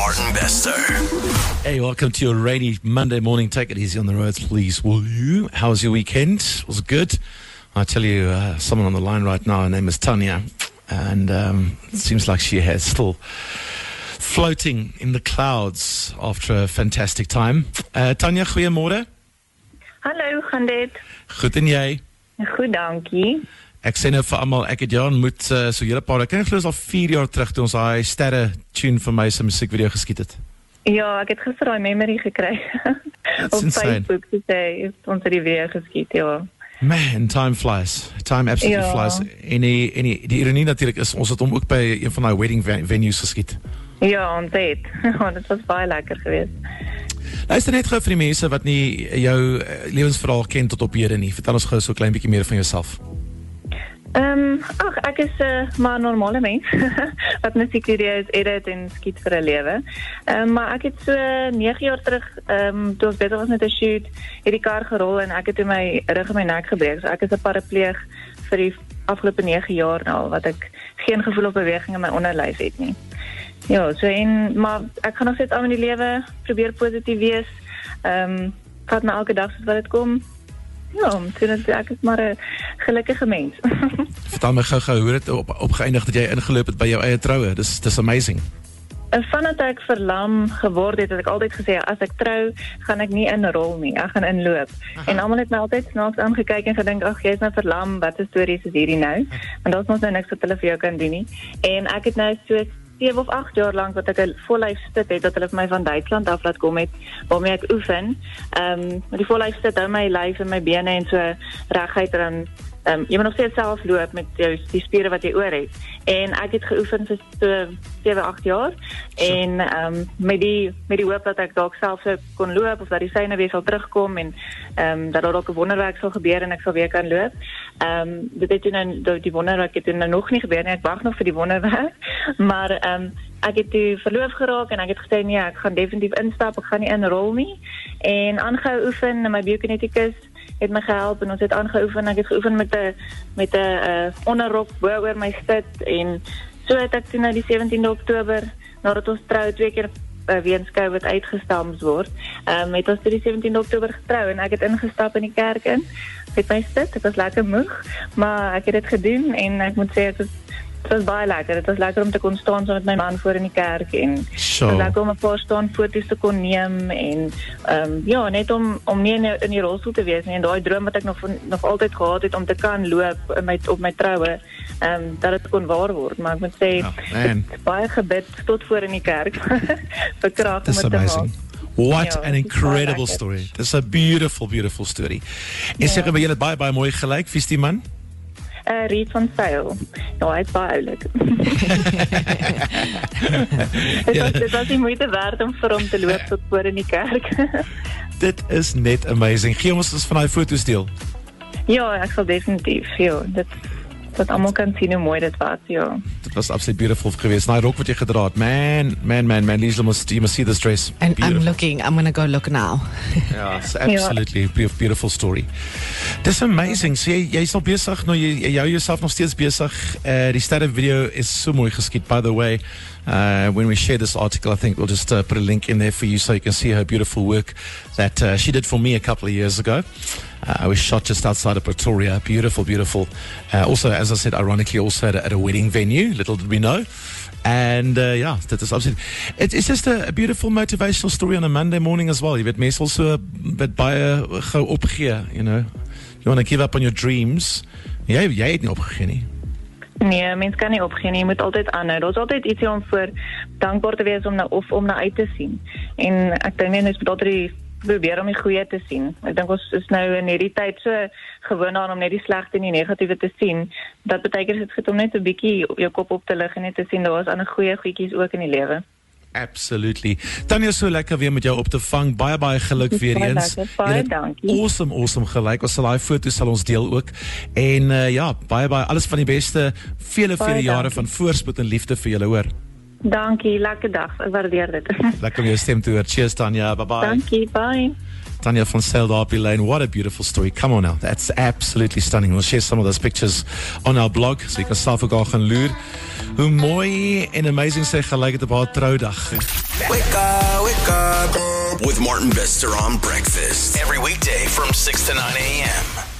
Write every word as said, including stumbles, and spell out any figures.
Martin Bester. Hey, welcome to your rainy Monday morning. Take it easy on the roads, please, will you? How was your weekend? Was it good? I tell you, uh, someone on the line right now, her name is Tanya, and um, it seems like she has still floating in the clouds after a fantastic time. Uh, Tanya, goeiemôre. Hallo, gaan dit? Goed en jy? Goed, dankie. Ek sê nou vir almal, ek het jou ontmoet uh, so hele paar, ek kan geloof al vier jaar terug toe ons daai sterre tune vir my se musiekvideo geskiet het. Ja, ek het gister daai memory gekry. Op insane. Facebook te sê, ons het die weer geskiet, ja. Man, time flies. Time absolutely Ja. flies. En die, en die, die ironie natuurlik is, ons het hom ook by een van die wedding ven- venues geskiet. Ja, ons het. Ja, dit was baie lekker geweest. Luister net gou vir die mense wat nie jou uh, lewensverhaal ken tot op hede nie. Vertel ons gou so 'n klein bietjie meer van jouself. Ehm, um, ag, ek is 'n uh, maar 'n normale mens wat musiekvideo's edit en skiet vir 'n lewe. Ehm, um, maar ek het so nege jaar terug, ehm, um, toe ons besig was met 'n shoot, het die kar gerol en ek het toe my rug en my nek gebreek. So ek is 'n parapleeg vir die afgelope nege jaar nou, wat ek geen gevoel op beweging in my onderlyf het nie. Ja, so en, maar ek gaan nog steeds aan in die lewe, probeer positief wees. Ehm, um, vat my elke dag soos wat dit kom. Ja, so dat ek is maar 'n gelukkige mens. Vertel my gou-gou hoe het op, opgeëindig dat jy ingeloop het by jou eie troue. Dis dis amazing. En vandat ek verlam geword het, het ek altyd gesê, as ek trou, gaan ek nie inrol nie, ek gaan inloop. Aha. En almal het my altyd snaaks aangekyk en gedink, ag, jy is nou verlam, wat 'n stories is hierdie nou? Want daar's mos nou niks wat hulle vir jou kan doen nie. En ek het nou so sewe of agt jaar lank wat ek 'n vollyf sit het, dat hulle vir my van Duitsland af laat kom het, waarmee ek oefen. Ehm, um, die vollyf sit hou my lyf en my bene en so reguit dan. Um, jy moet nog steeds self loop met jou, die spiere wat jy oor het. En ek het geoefen vir so sewe, agt jaar. En um, met die met die hoop dat ek dalk self so kon loop, of dat die syne weer sal terugkom, en um, dat daar dalk 'n wonderwerk sal gebeur en ek sal weer kan loop. Um, dit het nou, die wonderwerk het nou nog nie gebeur nie, ek wag nog vir die wonderwerk. Maar um, ek het toe verloof geraak en ek het gesê, nee, ek gaan definitief instap, ek gaan nie inrol nie. En aangehou oefen, en my biokineticus het my gehelp en ons het aangeoefen. Ek het geoefen met 'n met 'n uh, onderrok bo oor my sit, en so het ek toe nou die sewentiende Oktober, nadat ons trou twee keer uh, weens COVID uitgestel moes word, um, het ons toe die sewentiende Oktober getrou en ek het ingestap in die kerk in met my sit. Ek was lekker moeg, maar ek het dit gedoen en ek moet sê ek was Het was baie lekker. Het was lekker om te kon staan so met my man voor in die kerk, en Sure. het was lekker om 'n paar staan foto's te kon neem, en um, ja, net om om nie in, in die rolstoel te wees nie, en daai droom wat ek nog nog altyd gehad het om te kan loop in my op my troue, um, dat dit kon waar word. Maar ek moet sê, Oh, man. het baie gebid tot voor in die kerk vir krag om That's dit te amazing. maak. What Ja, an dit is baie incredible lekker. story. That's a beautiful, beautiful story. En sê gou, jy het baie, baie mooi gelyk, wie is die man? Uh, Riet van Sail. Ja, hy is baie oulik. Dit was, dit was die moeite werd om vir hom te loop tot voor in die kerk. Dit is net amazing. Gee ons ons van daai foto's deel. Ja, ek sal definitief. Ja, dit dat almal kan sien hoe mooi dit was, ja. Dit was absoluut beautiful geweest. Daai rok wat jy gedra het. Man, man, man, man. Liesel, must, you must see this dress. And I'm Beautiful. looking, I'm going to go look now. Ja, it's absolutely a beautiful story. Dis amazing. So jy, jy is al besig, nou jy, jy hou jouself nog steeds besig. Uh, die sterre video is so mooi geskiet, by the way. Uh, when we share this article, I think we'll just uh, put a link in there for you so you can see her beautiful work that uh, she did for me a couple of years ago. Uh, I was shot just outside of Pretoria. Beautiful, beautiful. Uh, also, as I said, ironically, also at a, at a wedding venue. Little did we know. And uh, yeah, that is absolutely. It, it's just a, a beautiful motivational story on a Monday morning as well. You weet mense also met baie gou opgee, you know. You want to give up on your dreams. Jy jy het nie opgegee nie. Nee, mens kan nie opgee nie, jy moet altyd aanhou. Daar's altyd ietsie om voor dankbaar te wees om na, of om na uit te sien. En ek dink mens moet altyd probeer om die goeie te sien. Ek dink ons is nou in hierdie tyd so gewoond aan om net die slegte en die negatiewe te sien, dat baie keer is dit goed om net 'n bietjie op jou kop op te lig en net te sien daar is ander goeie goedjies ook in die lewe. Absolutely. Tanya, so lekker weer met jou op te vang. Baie baie geluk weer Baie eens. lekker, baie Jy het dankie. Awesome, awesome gelyk. Ons sal daai foto's sal ons deel ook. En uh, ja, baie baie alles van die beste. Vele Baie vele jare dankie. van voorspoed en liefde vir julle, hoor. Dankie, lekker dag. Ek waardeer dit. Lekker om jou stem te hoor. Cheers, Tanya. Bye bye. Dankie, bye. Tanya van Sail Derby Lane. What a beautiful story. Come on now. That's absolutely stunning. We'll share some of those pictures on our blog so you can self ook al gaan loer. hoe mooi en amazing sy gelyk het op haar troudag. Wake up, wake up with Martin Vester on breakfast every weekday from six to nine a.m.